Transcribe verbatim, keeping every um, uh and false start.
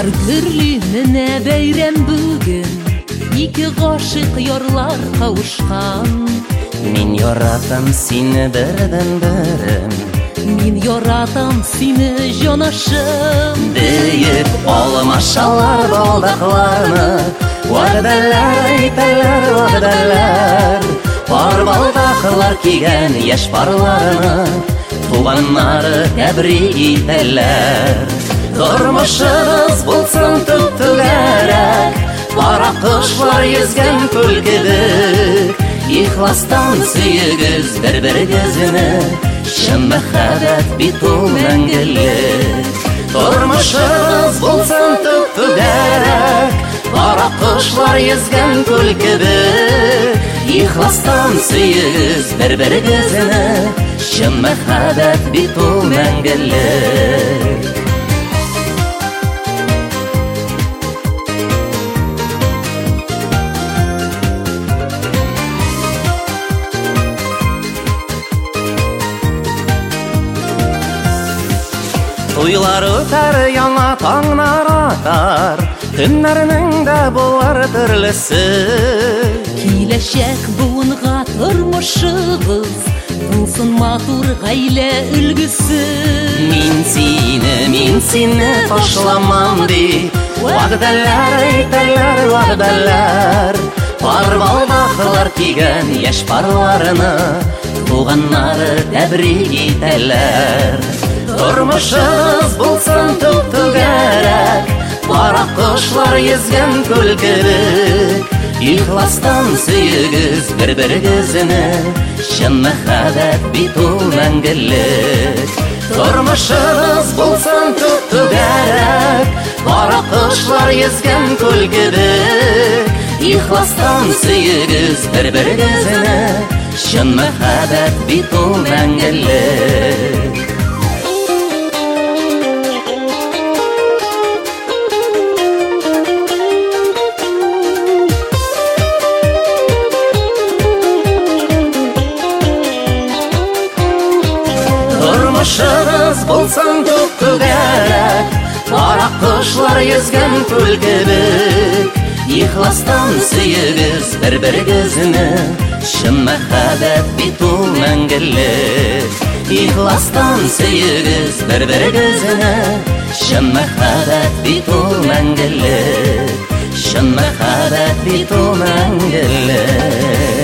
Бар гүрлүнүнө бәйрәм бүген, ике гашык ярлар кавышкан. Мин яратам сине бердән-берем, Мин яратам сине җанашым. Бейек алмашалар балдакларны, вәгъдәләр әйтәләр, вәгъдәләр. Пар балдаклар кигән яшь парларны, туганнары тәбрик итәләр. Тормышыгыз булсын түгәрәк, бара кошлар йөзгән күл кебек. Ихластан сөйегез бер-берегезне, чын мәхәббәт бит ул мәңгелек. Тормышыгыз булсын түгәрәк, бара кошлар йөзгән күл кебек. Ихластан сөйегез бер-берегезне, чын мәхәббәт бит ул мәңгелек. Туйлар үтәр, яңа таңнар атар, көннәрнең дә булар төрлесе. Киләчәк буынга тормышыгыз, булсын матур гаилә өлгесе. Мин сине, мин сине ташламам ди, вәгъдәләр әйтәләр, вәгъдәләр. Пар балдаклар кигән яшь парларны, туганнары тәбрик итәләр. Тормышыгыз булсын түгәрәк, бара кошлар йөзгән күл кебек. Ихластан сөйегез бер-берегезне, чын мәхәббәт бит ул мәңгелек. Тормышыгыз булсын түгәрәк, бара кошлар йөзгән күл кебек. Ихластан сөйегез бер-берегезне, чын мәхәббәт бит ул мәңгелек. Тормышыгыз булсын түгәрәк, бара кошлар йөзгән күл кебек. Ихластан сөйегез бер-берегезне, чын мәхәббәт бит ул мәңгелек. Ихластан сөйегез бер-берегезне, чын мәхәббәт бит ул мәңгелек. Чын мәхәббәт бит ул мәңгелек.